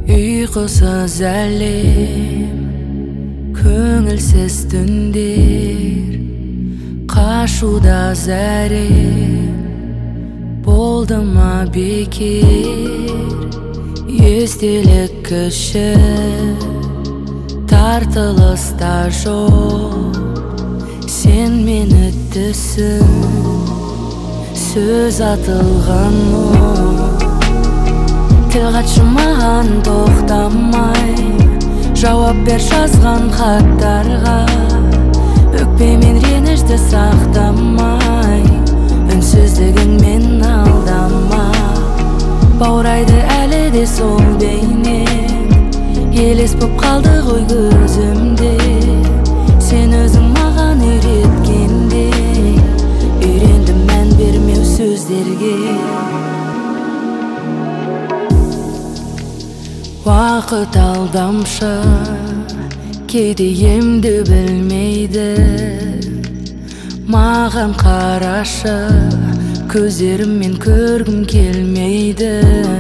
Uykusuz әлем, көңілсіз түндер, қашуда зәрем, болды ма бекер? Естелік кіші, тартылыста жоқ, сен мені түсін, сөз атылған мұң. Тіл қатшы маған тоқтамай, жауап бер жазған хаттарға. Өкпемен ренішті сақтамай, үнсіздігіңмен алдама. Баурайды әлі де сол бейнең, елес боп қалды ғой көзімде. Сен өзің маған үйреткендей, үйрендім мән бермеу сөздерге. Уақыт алдамшы, кейде емді білмейді. Маған қарашы, көздеріммен көргім келмейді.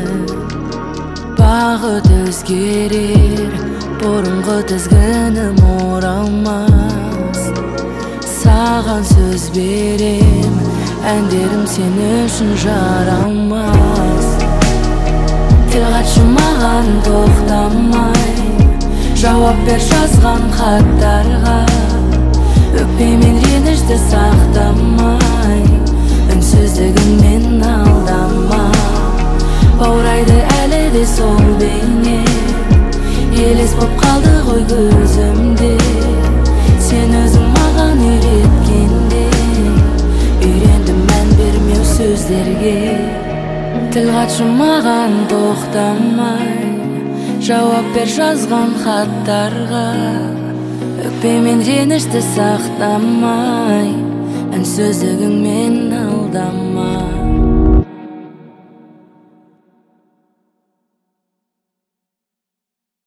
Бағыт өзгерер, бұрынғы тізгінім оралмас. Саған сөз берем, әндерім сен үшін жаралмас. Тіл қатшы маған тоқтамай, жауап бер жазған хаттарға. Өкпемен ренішті сақтамай, үнсіздігіңмен алдама. Баурайды әлі де сол бейнең, елес боп қалды ғой көзімде. Сен өзің маған үйреткендей, үйрендім мән бермеу сөздерге. Тіл қатшы маған тоқтамай, жауап бер жазған хаттарға. Өкпемен ренішті сақтамай, үнсіздігіңмен алдама.